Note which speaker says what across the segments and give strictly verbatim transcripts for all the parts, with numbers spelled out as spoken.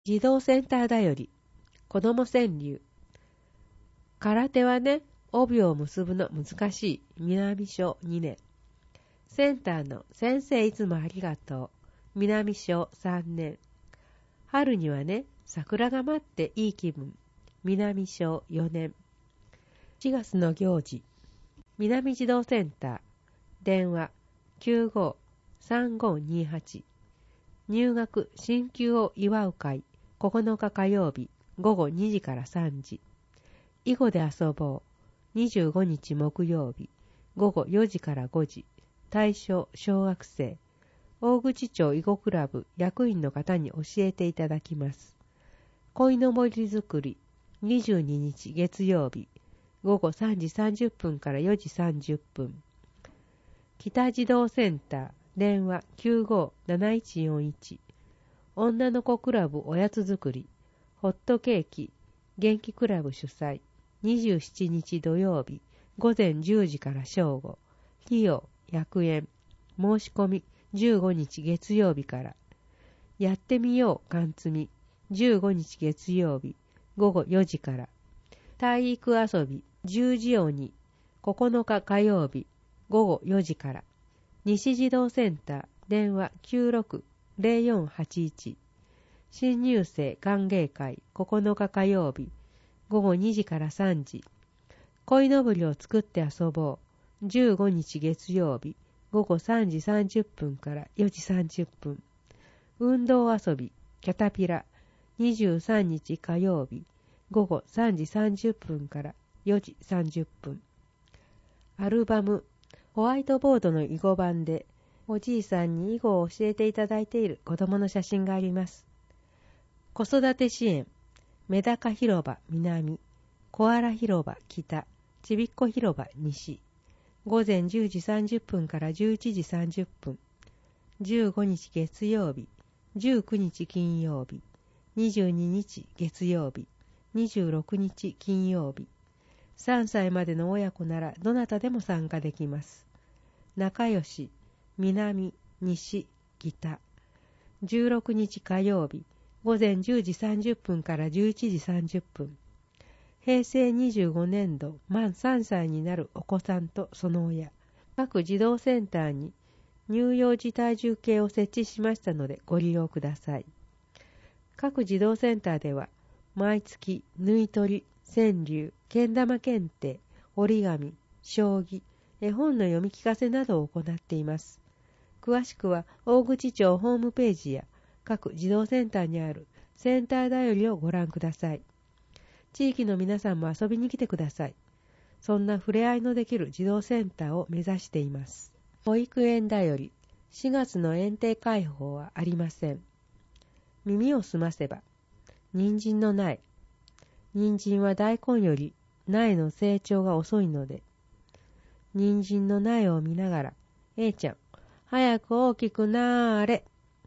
Speaker 1: 児童センターだより、子供川柳。空手はね、帯を結ぶの難しい南小にねん。センターの先生いつもありがとう。南小さんねん。春にはね、桜が待っていい気分。南小よねん。しがつの行事。南児童センター。電話 きゅうご さんご にはち。入学進級を祝う会。ここのか火曜日ごごにじからさんじ。囲碁で遊ぼう。にじゅうごにち木曜日ごごよじからごじ。対象小学生。大口町囲碁クラブ役員の方に教えていただきます。鯉のぼり作りにじゅうににち月曜日ごごさんじさんじゅっぷんからよじさんじゅっぷん。北児童センター電話 きゅうご なないちよんいち。女の子クラブおやつ作りホットケーキ元気クラブ主催にじゅうしちにち土曜日ごぜんじゅうじから正午。費用ひゃくえん。申し込みじゅうごにち月曜日から。やってみようかんつみじゅうごにち月曜日ごごよじから。体育遊び十時鬼ここのか火曜日ごごよじから。西児童センター電話 きゅうろく ぜろよんはちいち。新入生歓迎会ここのか火曜日ごごにじからさんじ。鯉のぼりを作って遊ぼうじゅうごにち月曜日ごごさんじさんじゅっぷんからよじさんじゅっぷん。運動遊びキャタピラにじゅうさんにち火曜日ごごさんじさんじゅっぷんからよじさんじゅっぷん。アルバムホワイトボードの囲碁版でおじいさんに囲碁を教えていただいている子供の写真があります。子育て支援メダカ広場南コアラ広場北ちびっこ広場西。ごぜんじゅうじさんじゅっぷんからじゅういちじさんじゅっぷん。じゅうごにち月曜日じゅうくにち金曜日にじゅうににち月曜日にじゅうろくにち金曜日。さんさいまでの親子ならどなたでも参加できます。仲良し南西北。じゅうろくにち火曜日ごぜんじゅうじさんじゅっぷんからじゅういちじさんじゅっぷん。平成にじゅうごねんど満さんさいになるお子さんとその親。各児童センターに乳幼児体重計を設置しましたのでご利用ください。各児童センターでは毎月縫い取り、川柳、けん玉検定、折り紙、将棋、絵本の読み聞かせなどを行っています。詳しくは大口町ホームページや各児童センターにあるセンターだよりをご覧ください。地域の皆さんも遊びに来てください。そんな触れ合いのできる児童センターを目指しています。保育園だよりしがつの園庭開放はありません。耳をすませば人参の苗。人参は大根より苗の成長が遅いので、人参の苗を見ながら A ちゃん早く大きくなーれ。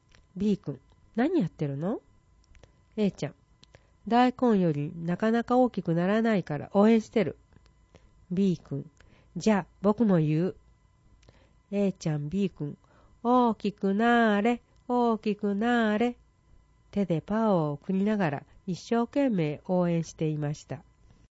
Speaker 1: B 君何やってるの？ A ちゃん大根よりなかなか大きくならないから応援してる。 B 君じゃあ僕も言う。 A ちゃん B 君大きくなーれ大きくなーれ。手でパワーを送りながら一生懸命応援していました。